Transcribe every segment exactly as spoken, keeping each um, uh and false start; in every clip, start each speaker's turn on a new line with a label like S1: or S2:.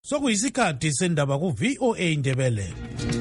S1: Sokuyisikhathi sendaba ku V O A Ndebele.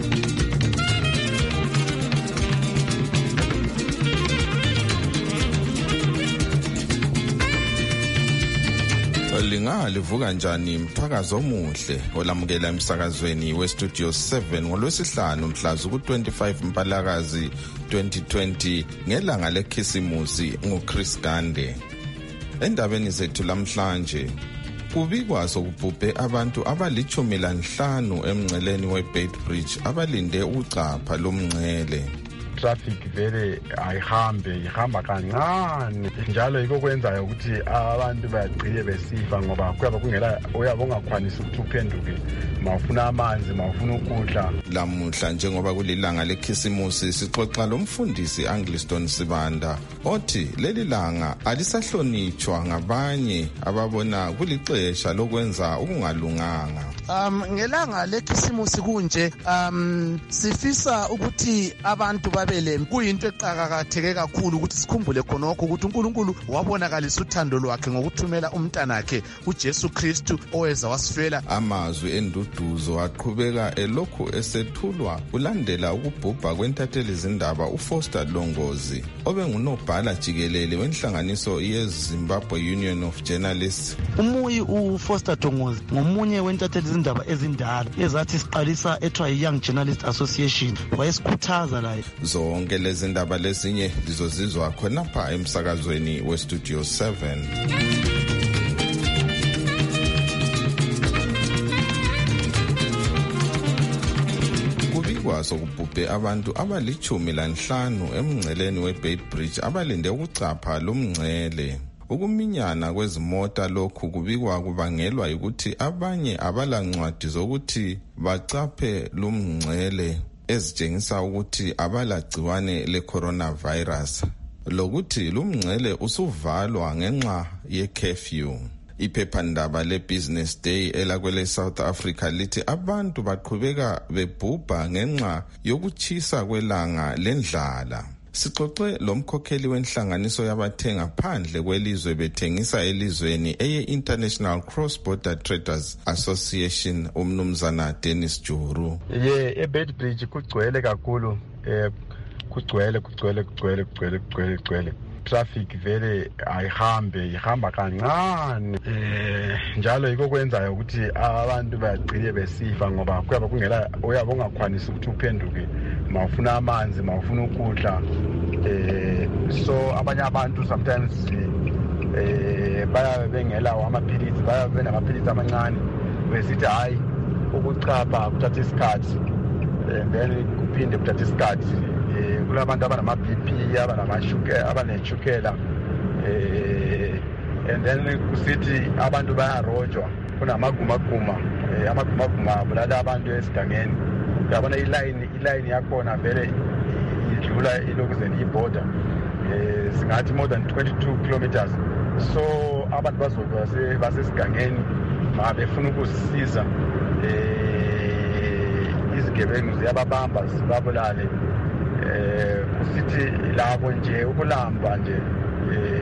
S1: Lingalivuka njani mthakazo omuhle olamukela emsakazweni we Studio seven ngolwesihlanu mhla ku twenty-five Mpalakazi twenty twenty ngelanga lekhisimusi nguChris Gande. Endabeni zethu lamhlanje kubikwa sokubhubhe abantu abalichumi lanhlanu emngceleni weBeitbridge abalinde ucapha lomngcele.
S2: Traffic vele ayihambe ihamba kancane njalo yiko kwenzayo ukuthi abantu bagcine besifa ngoba kuyaba kungela uyabo ongakwanisa ukuthi uphenduke mawufuna amanzi mawufuna ukudla.
S1: Lamuhla njengoba kulilanga lekhisimusi sixoxa lomfundisi Angliston Sibanda othi leli langa alisahlonitshwa ngabanye ababona kulixesha lokwenza ukungalunganga.
S3: Um ngelanga lekhisimusi kunje um sifisa ukuthi abantu babele kuyinto eqhakatheke kakhulu ukuthi sikhumbule khonokho ukuthi uNkulunkulu wabonakalisa uthando lwakhe ngokuthumela umntanakhe uJesu Kristu oweza wasifela.
S1: Amazwi enduduzo aqhubeka elokhu esethulwa ulandela ukubhubha kwentatheli izindaba uFoster Longozi obengunobhala jikelele wenhlanganiso yeZimbabwe Union of Journalists.
S3: Umuyi uFoster Longozi ngomunye wentatheli izindaba ezindala ezathi siqalisa ethiwa Young Journalist Association wayesikhuthaza la.
S1: Zonke lezi ndaba lezinye lizozizwa khonapha emsakazweni we Studio seven. Kubikwa sokubhubhe abantu abalichumi lanhlanu emngceleni weBeitbridge abalinde ukucapha lomngcele. Ukuminyana kwezimota lokhu kubikwa kubangelwa ukuthi abanye abalancwadi zokuthi bacaphe lomngcele ezitshengisa ukuthi abalagciwane le-coronavirus lokuthi lumngcele usuvalwa ngenxa ye-curfew. Iphephandaba le-Business Day elakwele South Africa lithi abantu baqhubeka bebhubha ngenxa yokuchisa kwelanga lendlala. Sixoxe lomkhokheli wenhlanganiso yabathenga phandle kwelizwe bethengisa elizweni eye-International Cross Border Traders Association umnumzana Dennis Juru.
S2: Ye eBeitbridge kugcwele kakhulu eh kugcwele kugcwele kugcwele kugcwele kugcwele kugcwele. Traffic vele ayihambe ihamba kancane eh njalo yiko kwenzayo ukuthi abantu bagcine besifa ngoba kuyaba kungela uyabo ongakwanisa ukuthi uphenduke mawufuna amanzi mawufuna ukudla eh so abanye abantu sometimes eh baya bengela amaphilisi baya benamaphilisi amancane besithi hayi ukucapha kuthatha isikhathi then kuphinde kuthatha isikhathi. Kulabantu abanama B P abanamashukela abaneshukela eh and then kusithi abantu bayarojwa kunamagumaguma amagumaguma bulala abantu esigangeni. Yabona iline iline yakhona vele idlula ilokuzeni iborder eh singathi more than twenty-two kilometers. So abantu bazoba basesigangeni mabefuna ukusisiza eh izigebengu ziyababamba zibabulale. Eh kusithi labo nje ukulamba nje eh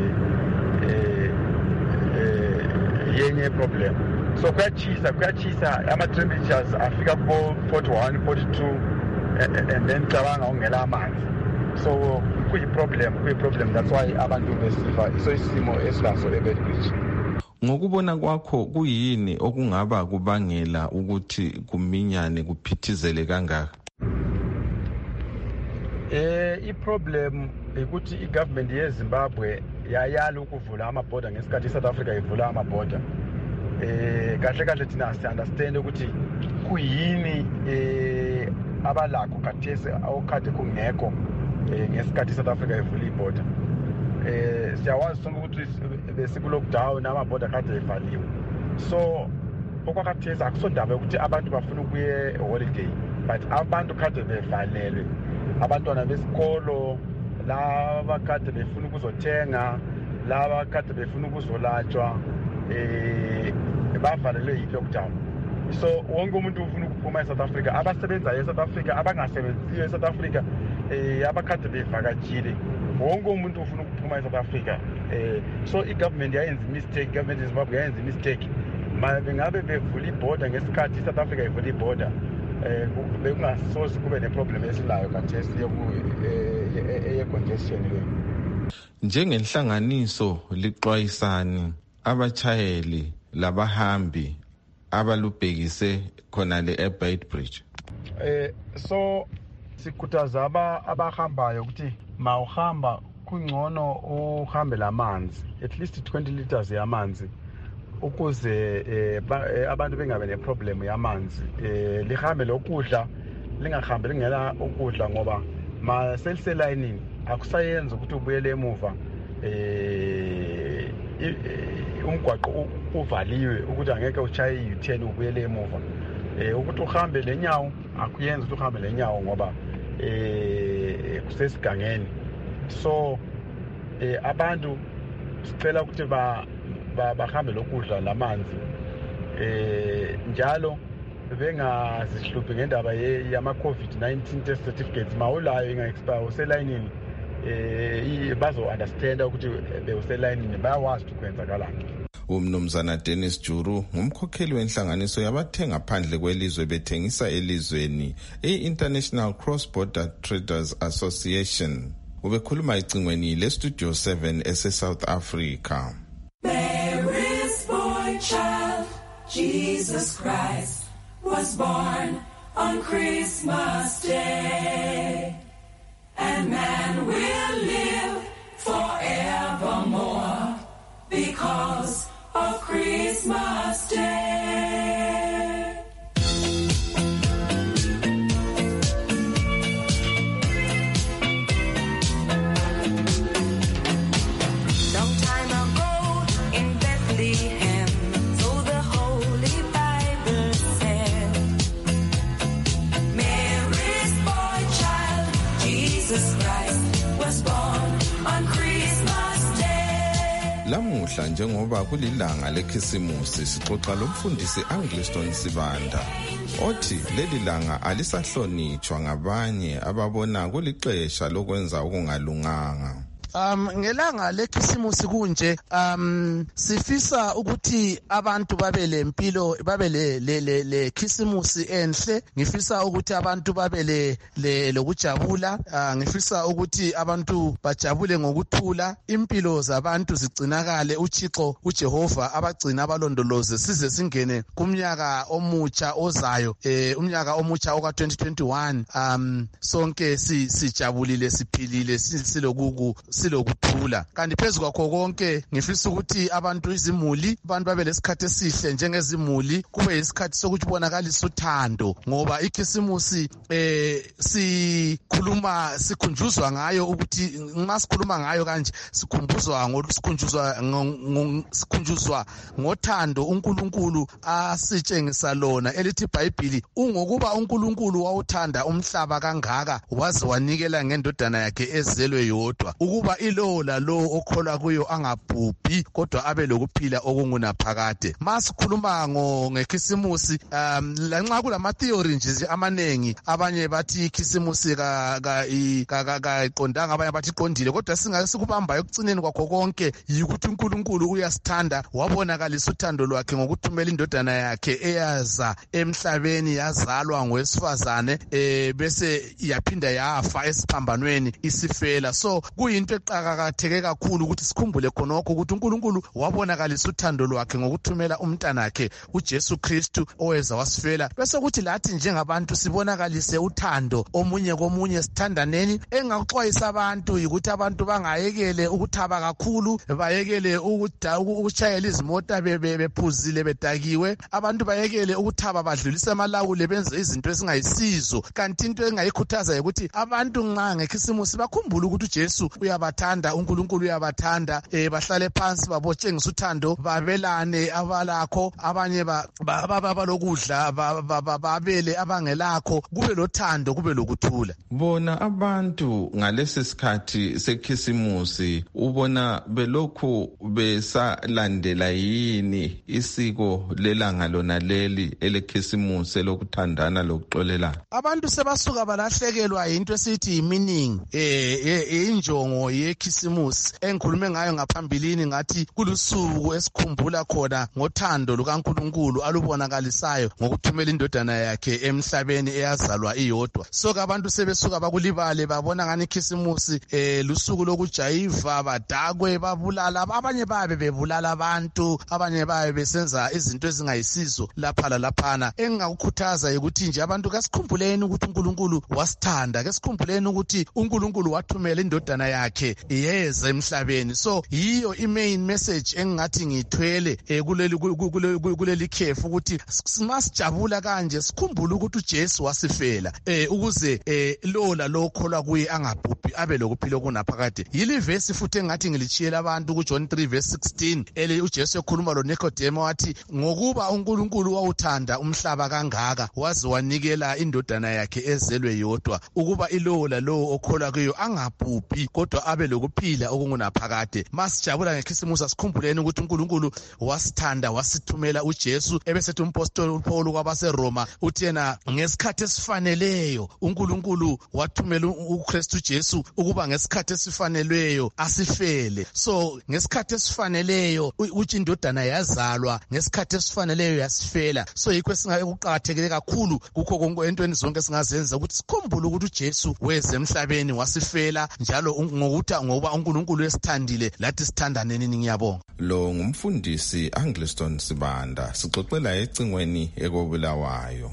S2: eh yenye problem. So kuyachisa kuyachisa ama temperatures afika ku forty-one forty-two and then cabanga ungela amanzi. So kuyi problem kuyi problem that's why abantu besifa so isimo esilaso eBeitbridge.
S1: Ngokubona kwakho kuyini okungaba kubangela ukuthi kuminyane kuphithizele kangaka?
S2: Eh iproblem ukuthi igovernment yeZimbabwe yayala ukuvula amaborder ngesikhathi iSouth Africa ivula amaborder. Eh kahle kahle thina si understand ukuthi kuyini eh abalakho kathese awukade kungekho ngesikhathi iSouth Africa ivula iborder. Eh siyawazi sonke ukuthi besiku lockdown amaborder kade evaliwe. So okwakathese akusondaba ukuthi abantu bafuna ukuye holiday but abantu kade bevalelwe. Abantwana besikolo laba kade befuna ukuzothenga laba kade befuna ukuzolatshwa eh bavalelwe yi-lockdown. So wonke umuntu ufuna ukuphuma eSouth Africa abasebenza eSouth Africa abangasebenziyo eSouth Africa eh abakade bevakatshile wonke umuntu ufuna ukuphuma eSouth Africa eh so igovernment yayenza mistake government yeZimbabwe yayenza mistake bengabe bevula ibhoda ngesikhathi South Africa ivula ibhoda eh bekungasoze kube neproblem esilayo kathesi ye-congestion le.
S1: Njengenhlanganiso lixwayisani abachayeli labahambi abalubhekise khona le eBeitbridge.
S2: Eh so sikhuthaza abahambayo ukuthi mawuhamba kungcono uhambe lamanzi at least twenty liters yamanzi ukuze eh, abantu bengabe neproblem yamanzi. Eh lihambe lokudla lingahambe lingela ukudla ngoba ma seliselayinini akusayenza ukuthi ubuyele emuva eh umgwaqo uvaliwe ukuthi angeke uchaye i-U ten ubuyele emuva. Eh ukuthi uhambe lenyawo akuyenza ukuthi uhambe lenyawo ngoba eh kusesigangeni. So eh abantu sicela ukuthi ba bahambe lokudla lamanzi eh njalo bengazihluphi ngendaba yama COVID nineteen test certificates mawulayo inga expire uselayinini eh bazo understand ukuthi bewuselayinini bayawazi ukwenzakalani.
S1: Umnumzana Dennis Juru ngumkhokheli wenhlanganiso yabathenga phandle kwelizwe bethengisa elizweni i-International Cross Border Traders Association. Ubekhuluma icingweni le Studio seven ese South Africa.
S4: Mary's boy child, Jesus Christ, was born on Christmas Day, and man will live forevermore because of Christmas Day.
S5: Long time ago in Bethlehem, so the Holy Bible said, Mary's boy child, Jesus Christ, was born on Christmas Day.
S1: Lamuhla njengoba kulilanga lekhisimusi sixoxa lomfundisi Angliston Sibanda othi leli langa alisahlonitshwa ngabanye ababona kulixesha lokwenza okungalunganga.
S3: Um ngelanga lekhisimusi kunje um sifisa ukuthi abantu babe lempilo babe le le le khisimusi enhle. Ngifisa ukuthi abantu babe le lokujabula. Uh, ngifisa ukuthi abantu bajabule ngokuthula, impilo zabantu zigcinakale, uThixo uJehova abagcina abalondoloze size singene kumnyaka omutsha ozayo, eh umnyaka omutsha oka twenty twenty-one. Um sonke si sijabulile siphilile silokuku silokuthula. Kanti phezulu kwakho konke ngifisa ukuthi abantu izimuli abantu babe lesikhathi esihle njengezimuli, kube isikhathi sokuthi bonakalisa uthando ngoba ikhisimusi eh sikhuluma sikhunjuzwa ngayo ukuthi nxa sikhuluma ngayo kanje sikhumbuzwa ngosikhunjuzwa sikhunjuzwa ngothando uNkulunkulu asitshengisa lona elithi iBhayibheli ungokuba uNkulunkulu wawuthanda umhlaba kangaka waze wanikela ngendodana yakhe ezelwe yodwa ukuba ilo lo okholwa kuyo angabhubhi kodwa abe lokuphila okungunaphakade. Masikhuluma ngo ngekhisimusi um lanxa kulama theory nje amanengi, abanye bathi ikhisimusi ka ka ka iqondanga, abanye bathi iqondile, kodwa singake sikubamba ekucineni kwakho konke yikuthi uNkulunkulu uyasithanda wabonakalisa uthando lwakhe ngokuthumela indodana yakhe eyaza emhlabeni yazalwa ngowesifazane eh bese yaphinda yafa esiphambanweni isifela. So kuyinto eqhakatheke kakhulu ukuthi sikhumbule khonokho ukuthi uNkulunkulu wabonakalisa uthando lwakhe ngokuthumela umntanakhe uJesu Kristu oweza wasifela, bese kuthi lathi njengabantu sibonakalise uthando omunye komunye, sithandaneni. Engakuxwayisa abantu ukuthi abantu bangayekele ukuthaba kakhulu, bayekele ukuchayela izimota bephuzile bedakiwe, abantu bayekele ukuthaba badlulise amalawule benze izinto ezingayisizo. Kanti into engayikhuthaza ukuthi abantu nxa ngekhisimusi bakhumbule ukuthi uJesu uyabathanda, uNkulunkulu uyabathanda, eh bahlale phansi babotshengisa uthando, babelane abalakho, abanye babalokudla babele abangelakho, kube lothando kube lokuthula.
S1: Bona abantu ngalesi sikhathi sekhisimusi ubona belokhu besalandela yini isiko lelanga lona leli elekhisimusi lokuthandana lokuxolelana?
S3: Abantu sebasuka balahlekelwa into esithi meaning, eh injongo yekhisimusi engikhulume ngayo ngaphambilini ngathi kulusuku esikhumbula khona ngothando lukaNkulunkulu alubonakalisayo ngokuthumela indodana yakhe emhlabeni eyazalwa iyodwa. So abantu sebesuka bakulibale babona ngani ikhisimusi eh lusuku lokujayiva badakwe babulala abanye babe bebulala abantu abanye babe besenza izinto ezingayisizo lapha laphana. Engakukhuthaza ukuthi nje abantu kasikhumbuleni ukuthi uNkulunkulu wasithanda, kasikhumbuleni ukuthi uNkulunkulu wathumela indodana yakhe yeze emhlabeni. So yiyo i-main message engathi ngithwele kuleli kuleli khefu ukuthi simasijabula kanje sikhumbule ukuthi uJesu wasifela eh ukuze eh lola lokholwa kuye angabhubhi abe lokuphila kunaphakade. Yili verse futhi engathi ngilichiyela abantu ku John three verse sixteen ele uJesu ekhuluma lo Nicodemus wathi ngokuba uNkulunkulu wawuthanda umhlaba kangaka waze wanikela indodana yakhe ezelwe yodwa ukuba ilola lo okholwa kuyo angabhubhi kodwa abe lokuphila okungunaphakade. Masijabula ngekhisimusi asikhumbuleni ukuthi uNkulunkulu wasithanda wasithumela uJesu ebesethi umpostoli uPaul kwabase Roma uthi yena ngesikhathi esifaneleyo uNkulunkulu wathumela uKristu Jesu ukuba ngesikhathi esifaneleyo asifele. So ngesikhathi esifaneleyo uthi indodana yazalwa ngesikhathi esifaneleyo yasifela. So yikho singekuqhakathekile kakhulu kukho konke entweni zonke singazenza ukuthi sikhumbule ukuthi uJesu weze emhlabeni wasifela njalo ngokuthi ngoba uNkulunkulu esithandile lathi sithandane nini. Ngiyabonga.
S1: Lo ngumfundisi Angliston Sibanda sixoxela ecingweni ekobulawayo.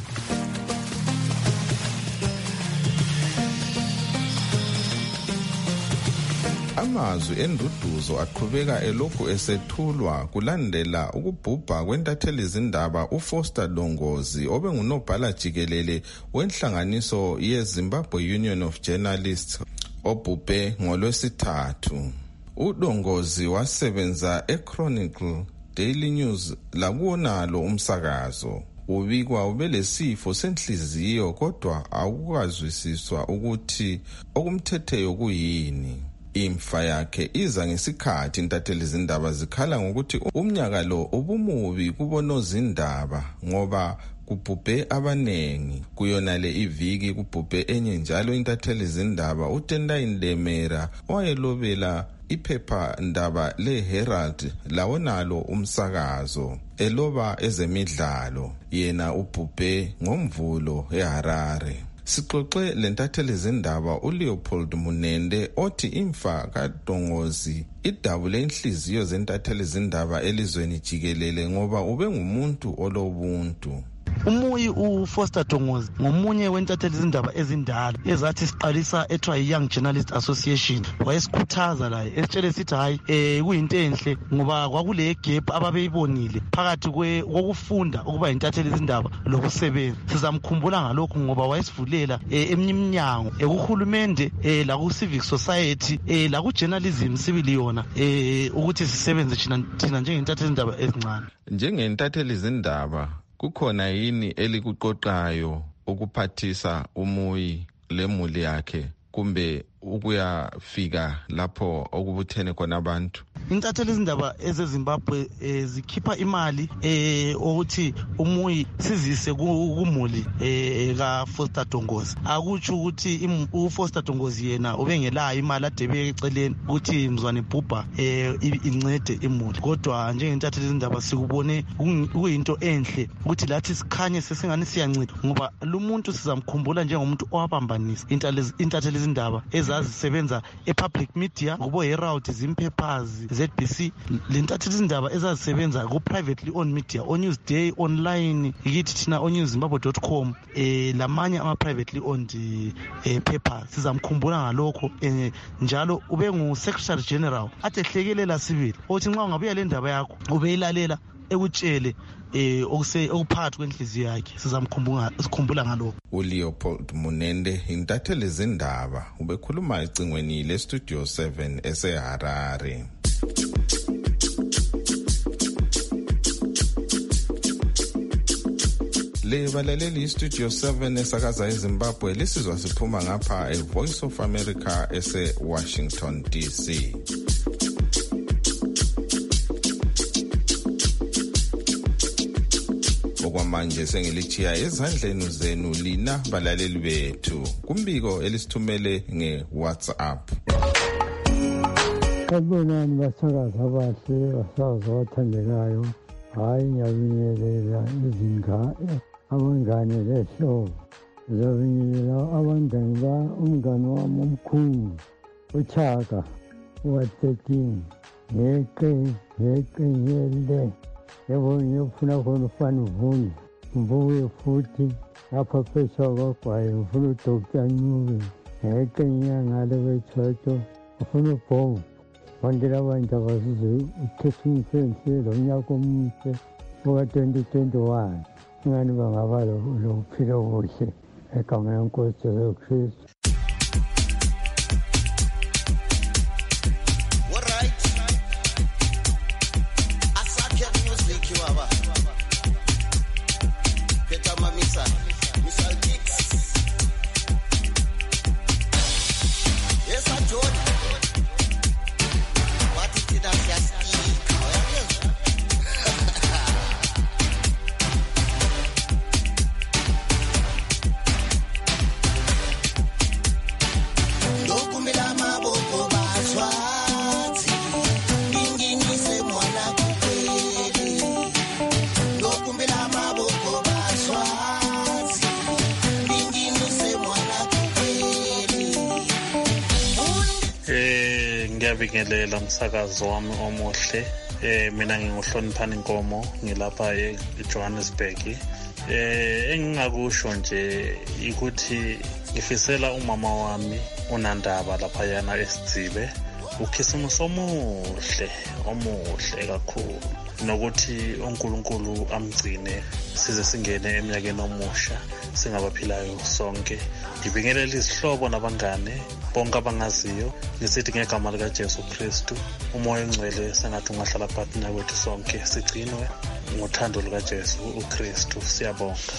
S1: Amazwi enduduzo aqhubeka elokhu esethulwa kulandela ukubhubha kwentatheli izindaba uFoster Dongozi obengunobhala jikelele wenhlanganiso yeZimbabwe Union of Journalists obhubhe ngolwesithathu. uDongozi wasebenza eChronicle Daily News lakuwonalo umsakazo. Ubikwa ubelesifo senhliziyo kodwa akukazwisiswa ukuthi okumthetheyo kuyini. Imfa yakhe iza ngesikhathi intatheli izindaba zikhala ngokuthi umnyaka lo ubumubi kubonozindaba ngoba kubhubhe abanengi. Kuyonale iviki kubhubhe enye njalo intatheli izindaba uTendai Ndemera wayelobela iphepha ndaba leHerald lawonalo umsakazo eloba ezemidlalo. Yena ubhubhe ngomvulo eHarare. Sixoxe lentatheli izindaba uLeopold Munende othi imfa kaDongozi idabule inhliziyo zentatheli izindaba elizweni jikelele ngoba ube ngumuntu olobuntu.
S6: Umuyi uFoster Dongozi ngomunye wentatheli izindaba ezindala ezathi siqalisa ethiwa Young Journalist Association. Wayesikhuthaza la esitshele sithi hayi eh kuyinto enhle ngoba kwakule gap ababeyibonile phakathi kokufunda ukuba intatheli izindaba lokusebenza. Sizamkhumbula ngalokho ngoba wayesivulela eminyango ekuhulumende la ku civic society la ku journalism civil yona eh ukuthi sisebenze thina njengentatheli izindaba ezincane.
S1: Njengentatheli izindaba kukhona yini elikuqoqayo ukuphathisa umuyi lemuli yakhe kumbe ukuyafika lapho okubuthene khona abantu?
S6: Intatheli izindaba ezeZimbabwe zikhipha imali eh ukuthi umuyi sizise kumuli eh ka Foster Dongozi. Akutsho ukuthi uFoster Dongozi yena ubengelayo imali adebeke eceleni ukuthi mzwane bhubha eh incede imuli. Kodwa njengentatheli izindaba sikubone kuyinto enhle ukuthi lathi sikhanye sesingani siyancida ngoba lo muntu sizamkhumbula njengomuntu owabambanisa intatheli izindaba ezazisebenza epublic media kubo Herald, Zimpapers, Z B C. Lentatheli izindaba ezazisebenza ku privately owned media on Newsday online yithi thina on news zimbabwe dot com eh lamanye ama privately owned eh papers. Sizamkhumbula ngalokho eh, njalo ube ngu Secretary General atehlekelela civil othi nxa ungabuya le ndaba yakho ubeyilalela ekutshele eh okuse okuphakathi kwenhliziyo yakhe. Sizamkhumbula sikhumbula ngalokho.
S1: uLeopold Munende intatheli izindaba ubekhuluma ecingweni le Studio seven eseHarare. Le balaleli Studio seven esakaza eZimbabwe lisizwa siphuma ngapha eVoice of America ese Washington D C. Okwamanje sengilichiya ezandleni zenu lina balaleli bethu kumbiko elisithumele ngeWhatsApp.
S7: Sanibonani basakazi abahle, basazi abathandekayo. Hayi ngiyabingelela izingane, abangane lehlobo. Ngiyabingelela abangane ba umngane wami omkhulu, uChaka, uwa-thirteen. Ngeqe, ngeqe ngiyele. Yebo ngiyofuna khona ufana uvule. Ngibuye futhi lapha phesheya kwagwayi ngifuna uDoctor Ncube. Ngeqe ngiyangale kweTshotho ngifuna uBhongo. Bandela abantu abazizwe uKhisimusense lo nyaka omuhle oka-twenty twenty-one. Ingani bangaba lokuphila okuhle egameni lenkosi Jesu Kristu.
S8: Ngiyabingelela umsakazo wami omuhle. Eh mina nginguhloniphani Nkomo, ngilapha eJohannesburg. Eh engingakusho nje ukuthi ngifisela umama wami uNandaba lapha yana eSidzibe ukhisimusi omuhle, omuhle kakhulu, nokuthi uNkulunkulu amgcine size singene eminyakeni omusha singabaphilayo sonke. Ngibingelela izihlobo nabangane bonke abangaziyo ngisithi ngegama lika Jesu Kristu, umoya ongcwele sengathi ungahlala phakathi nakwethu sonke, sigcinwe ngothando luka Jesu uKristu. Siyabonga.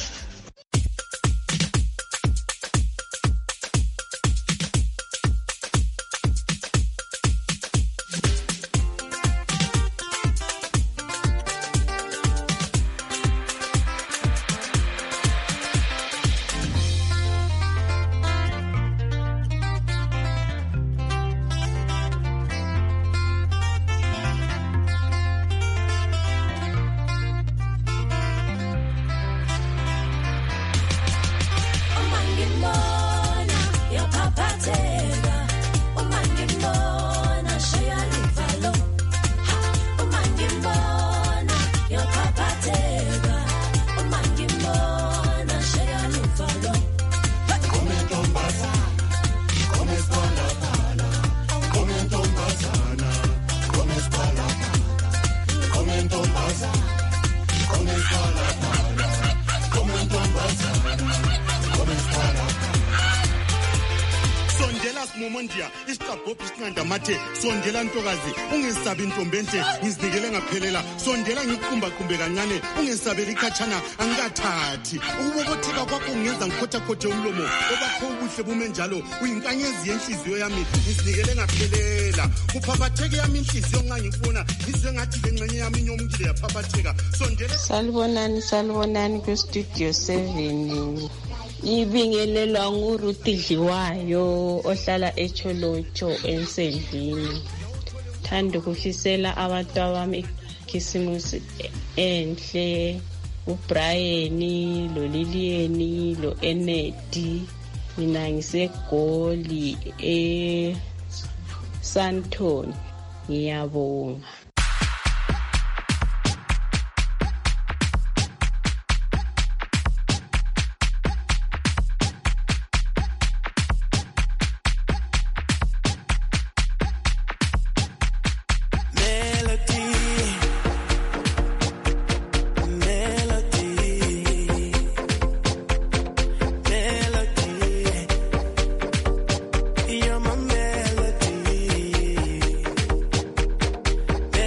S8: Sondela ntokazi ungesabi intombente ngizinikele ngaphelela, sondela ngikuqumba qumbe kancane ungesabeli khatshana angikathathi. Ukubobotheka kwakho ungenza ngikhotha khothe umlomo, obakho ubuhle bume njalo uyinkanyezi yenhliziyo yami ngizinikele ngaphelela. Kuphaphatheke yami inhliziyo nxa ngifuna ngizwe ngathi lengxenye yami inyomukile yaphaphatheka. Sondela
S9: salibonani salibonani ku studio seven. Ibingelelwa nguRuthi Dliwayo ohlala eCholocho eNsendlini. Thanda ukufisela abantu abami ikhisimusi enhle, uBrian, lo Lilian, lo Enedi. Mina ngisegoli eSanton. Ngiyabonga.
S10: You're my melody.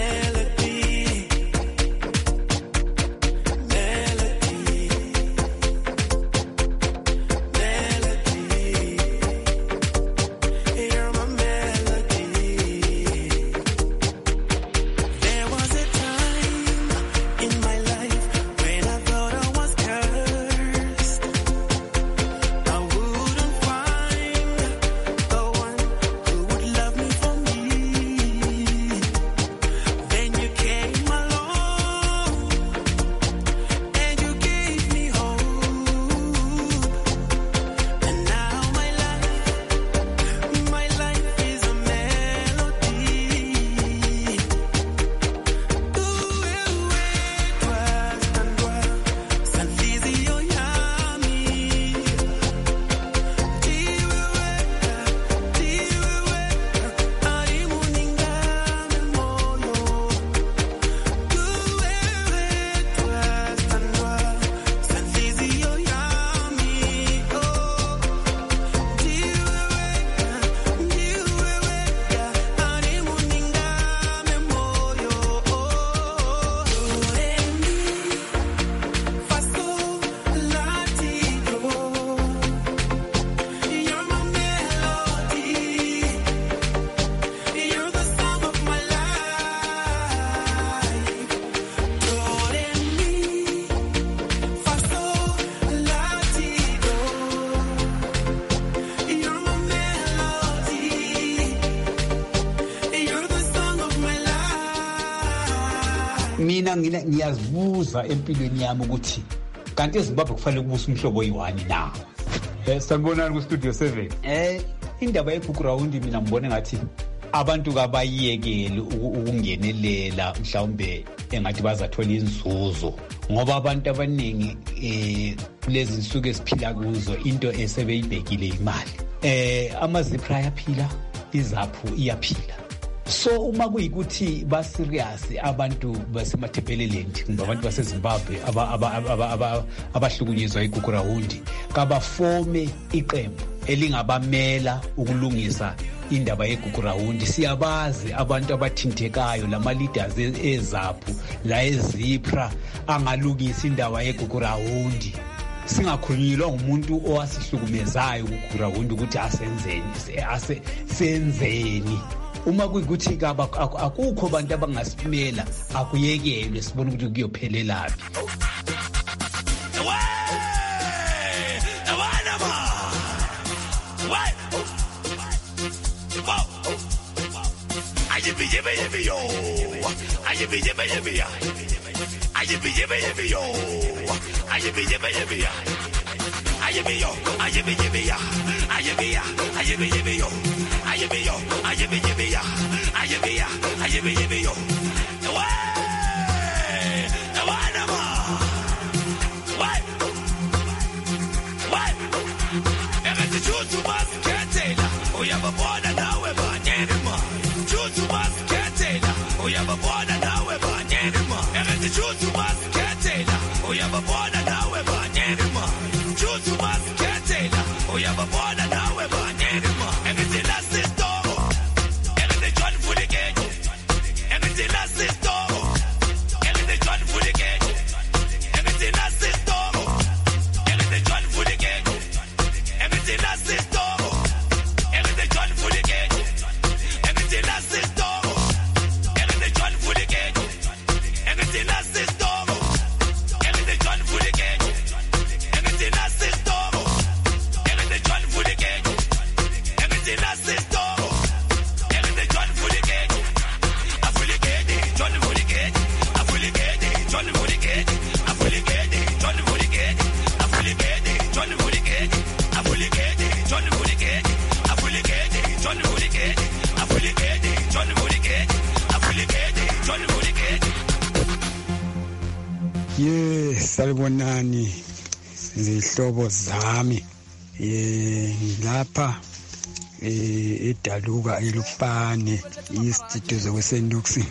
S10: mina ngiyazibuza empilweni yami ukuthi kanti eZimbabwe kufanele kubusa umhlobo oyi-one na.
S11: Eh sanibonani ku Studio seven.
S10: Eh indaba yeGugurawundi mina ngibone ngathi abantu kabayekele ukungenelela mhlawumbe engathi bazathola inzuzo ngoba abantu abaningi eh kulezi insuku esiphila kuzo into esebeyibhekile imali. Eh amazipra ayaphila, izaphu iyaphila. So uma kuyikuthi ba serious abantu basemathebheleleni ngabantu baseZimbabwe abahlukunyezwa iGugurawundi kabafome iqembu elingabamela ukulungisa indaba yeGugurawundi. Siyabazi abantu abathintekayo lama leaders ezaphu la ezipra angalungisa indaba yeGugurawundi. Singakhulunyilwa ngumuntu owasihlukumezayo uGugurawundi ukuthi asenzeni ase senzeni. Uma kuyikuthi kaba akukho abantu abangasimela akuyekelwe sibone ukuthi kuyophelelaphi.
S12: Ayibi yibi yibi yo, ayibi yibi yibi ya, ayibi yibi yibi yo, ayibi yibi yibi ya, ayibi yo, ayibi yibi ya, ayibi ya, ayibi yibi yo, ayibi yo, ayibi yibi ya, ayibi ya, ayibi yibi yo. Way, wana ma, way, way. Every juju mas ketela, uyababona nawe banyeni ma. Juju mas ketela, uyababona nawe banyeni ma. Every juju mas ketela, uyababona nawe banyeni ma. Juju mas ketela, uyababona nawe banyeni ma. Everything that's this dog, everything John for the gate, everything that's this dog, everything John for the gate, everything that's this dog, everything John for the gate, everything that's this dog, everything John for the gate, everything that's this dog, everything John for the gate, everything that's this dog, everything John for the gate, everything that's this dog, everything John for the gate, everything that's this dog, everything John for the gate, I fully get it, John for the gate, I fully get it, John for the gate, I fully get it, John for the gate, I fully get it, John for the gate, I fully get it, John for the gate, I fully get it, John for the gate, I fully get it, John for the gate, I fully get it, John for the gate.
S13: Yes, salibonani zihlobo zami. Eh lapha eh edaluka elupane istudio zokwesenduksi.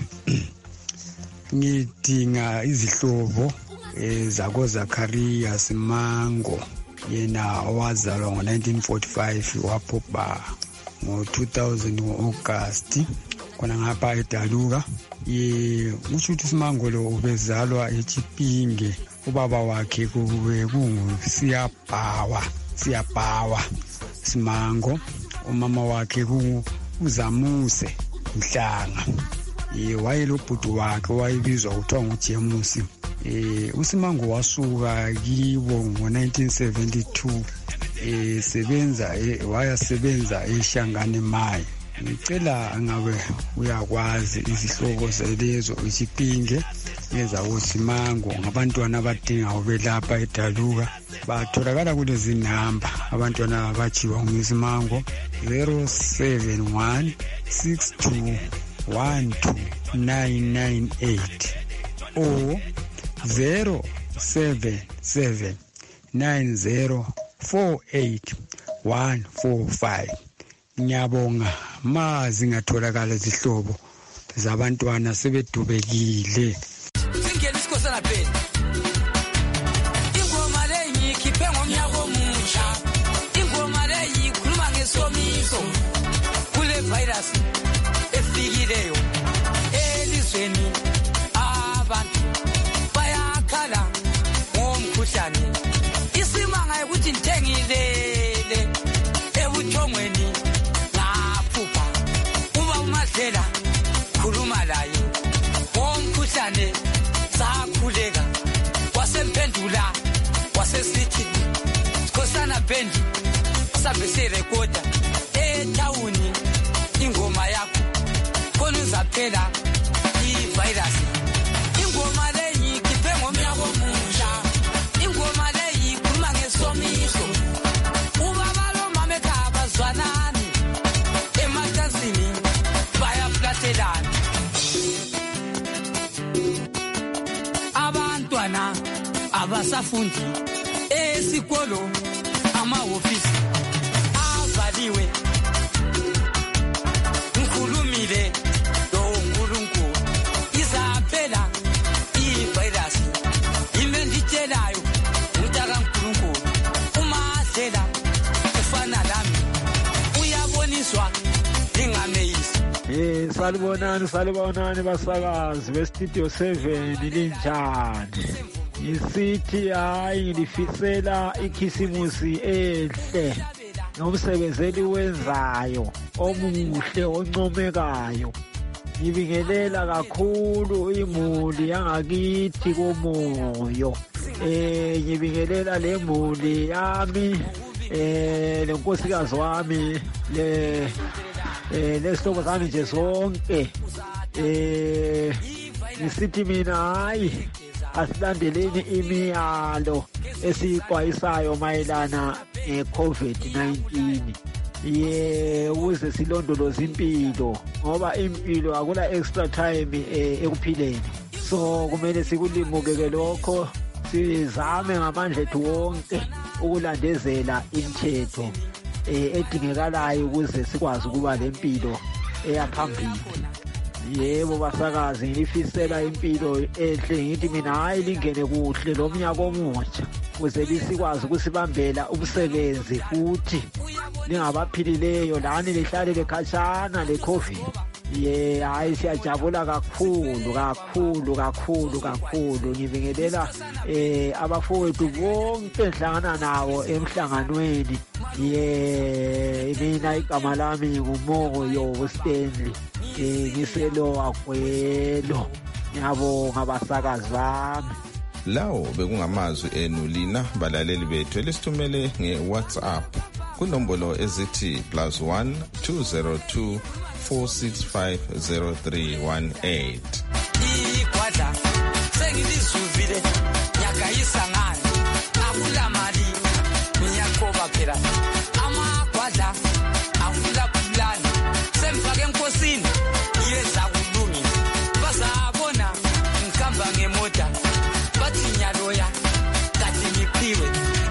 S13: Ngidinga izihlobo ezako Zacharias Mango yena owazalwa ngo nineteen forty-five waphoba ngo two thousand ngo-August khona ngapha edaluka. Ye ushuthi Simango lo ubezalwa eChipinge, ubaba wakhe kube kunguSiyabhawa Siyabhawa Simango, umama wakhe kuzamuse Mhlanga. Ye wayelobhuti wakhe wayebizwa kuthiwa nguJemusi. Eh uSimango wasuka kibo ngo nineteen seventy-two eh sebenza wayasebenza eShangane Mai. Ngicela ngabe uyakwazi izihlobo zelezo iChipinge leza uSimango ngabantwana abadinga ubelapha edaluka batholakala kulezi namba abantwana abachiwa nguSimango zero seven one six two one two nine nine eight or zero seven seven nine zero four eight one four five. Ngiyabonga mazi ngatholakala izihlobo zabantwana sebedubekile.
S14: Singena isikhosana phela. Ingoma le ngikhiphe ngomnyaka omutsha. Ingoma le ikhuluma ngesomiso. Kule virus efikileyo elizweni abantu bayakhala ngomkhuhlane. Isimanga ukuthi ngithengilele ebuthongweni. Lela khuluma laye ngomkhuhlane sakhuleka wasemphendula wasesithi sikhosana bendi sabe sirekoda etawuni ingoma yakho khona uzaphela ivirus ingoma le abasafundi esikolo amahofisi avaliwe ngikhulumile lo uNkulunkulu izaphela ivirus yimi nditshelayo umntaka uNkulunkulu uMandlela ufana lami uyaboniswa ingameyisi.
S15: Eh salibonani salibonani basakazi bestudio seven linjani. Isithi hayi ngilifisela ikhisimusi ehle nomsebenzeli wenzayo omuhle oncomekayo. Ngibingelela kakhulu imuli yangakithi komoyo. Eh ngibingelela le muli yami eh lenkosikazi wami le eh lesihlobo sami nje sonke. Eh ngisithi mina hayi asilandeleni imiyalo esixwayisayo mayelana ne-COVID nineteen. Ye ukuze silondoloze impilo ngoba impilo akula extra time ekuphileni. So kumele sikulimuke ke lokho sizame ngamandla ethu wonke ukulandezela imithetho edingekalayo ukuze sikwazi ukuba lempilo eyaphambili. Yebo basakazi ngilifisela impilo enhle ngithi mina hayi lingene kuhle lo mnyaka omutsha ukuze lisikwazi ukusibambela umsebenzi futhi lingabaphilileyo lani lihlale lekhashana le-COVID. Ye hayi siyajabula kakhulu kakhulu kakhulu kakhulu. Ngibingelela eh abafowethu bonke enhlangana nawo emhlanganweni. Ye mina igama lami nguMoyo Stanley. Eh ngiselo akwelo. Ngiyabonga abasakazi bami.
S1: Lawo bekungamazwi enu lina balaleli bethu elisithumele nge-WhatsApp kunombolo ezithi plus one two zero two four six five zero three one eight.
S14: Igwadla sengilizuvile yakayisa ngani akula mali ngiyakhoba phela amagwadla afula pulani semfake enkosini yeza kulungisa bazabona ngihamba ngemota bathi nyaloya kathi ngiphiwe.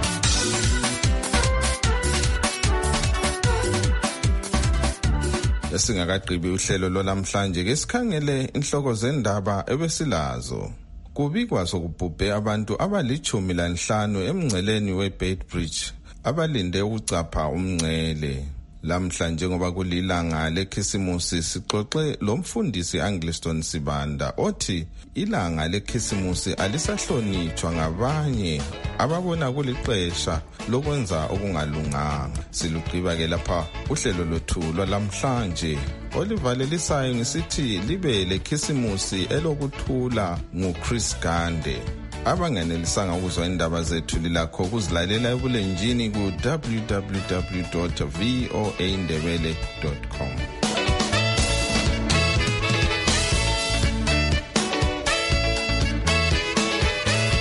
S1: Esingakaqhibi uhlelo lolamhlanje ke sikhangele inhloko zendaba ebesilazo. Kubikwa sokubhubhe abantu abalichumi lanhlanu emngceleni weBeitbridge abalinde ukucapha umngcele. Lamhlanje ngoba kulilanga lekhisimusi sixoxe lomfundisi Angliston Sibanda othi ilanga lekhisimusi alisahlonitshwa ngabanye ababona kulixesha lokwenza okungalunganga. Silugqiba ke lapha uhlelo lwethu lwalamhlanje olivalelisayo ngisithi libe lekhisimusi elokuthula nguChris Gande. Abangenelisanga ukuzwa indaba zethu lilakho ukuzilalela ebulenjini ku w w w dot voa ndebele dot com.